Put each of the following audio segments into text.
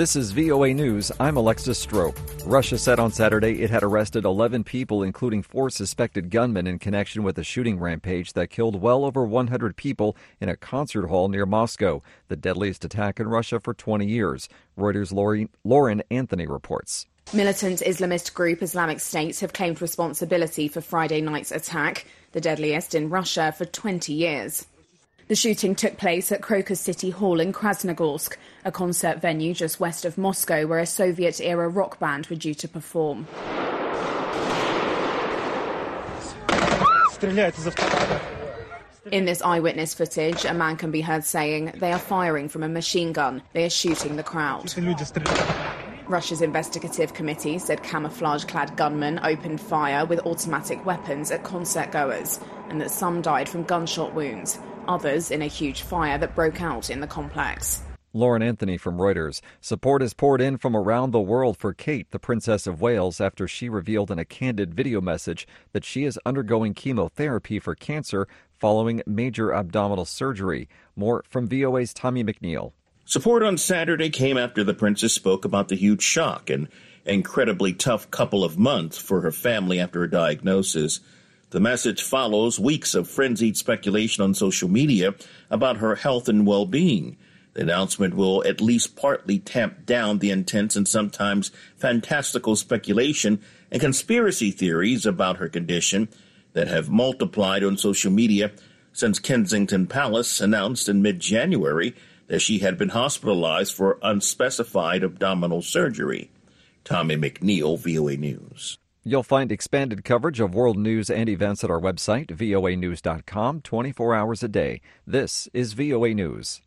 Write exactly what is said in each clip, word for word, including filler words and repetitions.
This is V O A News. I'm Alexis Strope. Russia said on Saturday it had arrested eleven people, including four suspected gunmen, in connection with a shooting rampage that killed well over one hundred people in a concert hall near Moscow, the deadliest attack in Russia for twenty years. Reuters' Lauren Anthony reports. Militant Islamist group Islamic State have claimed responsibility for Friday night's attack, the deadliest in Russia for twenty years. The shooting took place at Crocus City Hall in Krasnogorsk, a concert venue just west of Moscow where a Soviet-era rock band were due to perform. In this eyewitness footage, a man can be heard saying, "They are firing from a machine gun. They are shooting the crowd." Russia's investigative committee said camouflage-clad gunmen opened fire with automatic weapons at concert-goers and that some died from gunshot wounds, others in a huge fire that broke out in the complex. Lauren Anthony from Reuters. Support has poured in from around the world for Kate, the Princess of Wales, after she revealed in a candid video message that she is undergoing chemotherapy for cancer following major abdominal surgery. More from V O A's Tommy McNeil. Support on Saturday came after the princess spoke about the huge shock and incredibly tough couple of months for her family after her diagnosis. The message follows weeks of frenzied speculation on social media about her health and well-being. The announcement will at least partly tamp down the intense and sometimes fantastical speculation and conspiracy theories about her condition that have multiplied on social media since Kensington Palace announced in mid-January that she had been hospitalized for unspecified abdominal surgery. Tommy McNeil, V O A News. You'll find expanded coverage of world news and events at our website, V O A news dot com, twenty-four hours a day. This is V O A News.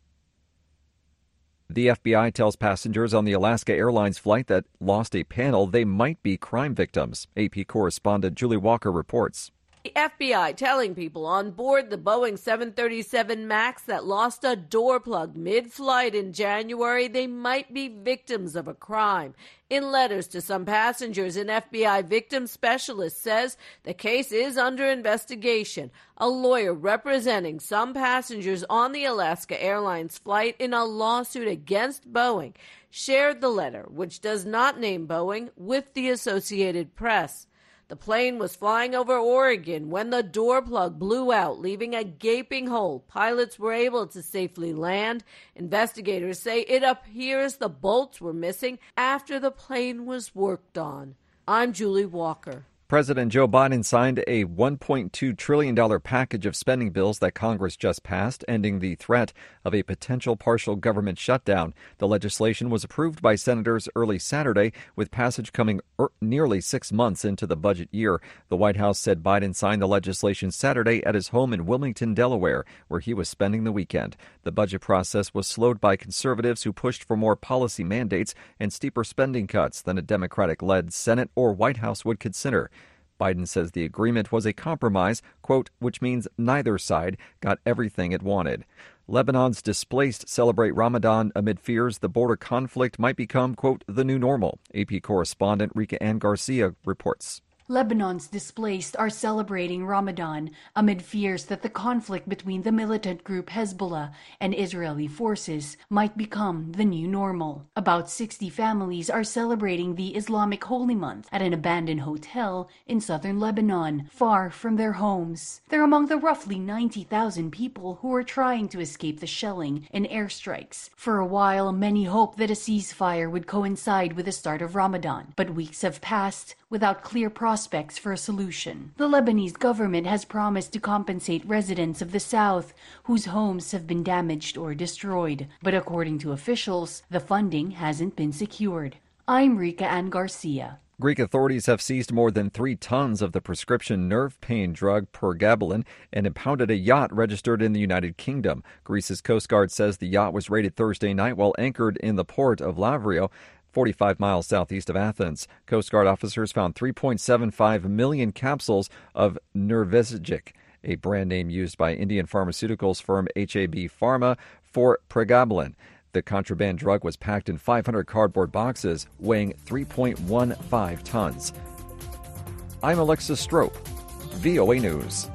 The F B I tells passengers on the Alaska Airlines flight that lost a panel they might be crime victims. A P correspondent Julie Walker reports. The F B I telling people on board the Boeing seven thirty-seven MAX that lost a door plug mid-flight in January they might be victims of a crime. In letters to some passengers, an F B I victim specialist says the case is under investigation. A lawyer representing some passengers on the Alaska Airlines flight in a lawsuit against Boeing shared the letter, which does not name Boeing, with the Associated Press. The plane was flying over Oregon when the door plug blew out, leaving a gaping hole. Pilots were able to safely land. Investigators say it appears the bolts were missing after the plane was worked on. I'm Julie Walker. President Joe Biden signed a one point two trillion dollars package of spending bills that Congress just passed, ending the threat of a potential partial government shutdown. The legislation was approved by senators early Saturday, with passage coming er- nearly six months into the budget year. The White House said Biden signed the legislation Saturday at his home in Wilmington, Delaware, where he was spending the weekend. The budget process was slowed by conservatives who pushed for more policy mandates and steeper spending cuts than a Democratic-led Senate or White House would consider. Biden says the agreement was a compromise, quote, which means neither side got everything it wanted. Lebanon's displaced celebrate Ramadan amid fears the border conflict might become, quote, the new normal. A P correspondent Rika Ann Garcia reports. Lebanon's displaced are celebrating Ramadan amid fears that the conflict between the militant group Hezbollah and Israeli forces might become the new normal. About sixty families are celebrating the Islamic Holy Month at an abandoned hotel in southern Lebanon, far from their homes. They're among the roughly ninety thousand people who are trying to escape the shelling and airstrikes. For a while, many hoped that a ceasefire would coincide with the start of Ramadan, but weeks have passed without clear prospects for a solution. The Lebanese government has promised to compensate residents of the south whose homes have been damaged or destroyed, but according to officials, the funding hasn't been secured. I'm Rika Ann Garcia. Greek authorities have seized more than three tons of the prescription nerve pain drug pregabalin and impounded a yacht registered in the United Kingdom. Greece's Coast Guard says the yacht was raided Thursday night while anchored in the port of Lavrio, forty-five miles southeast of Athens. Coast Guard officers found three point seven five million capsules of Nervesigic, a brand name used by Indian pharmaceuticals firm H A B Pharma for pregabalin. The contraband drug was packed in five hundred cardboard boxes, weighing three point one five tons. I'm Alexis Strope, V O A News.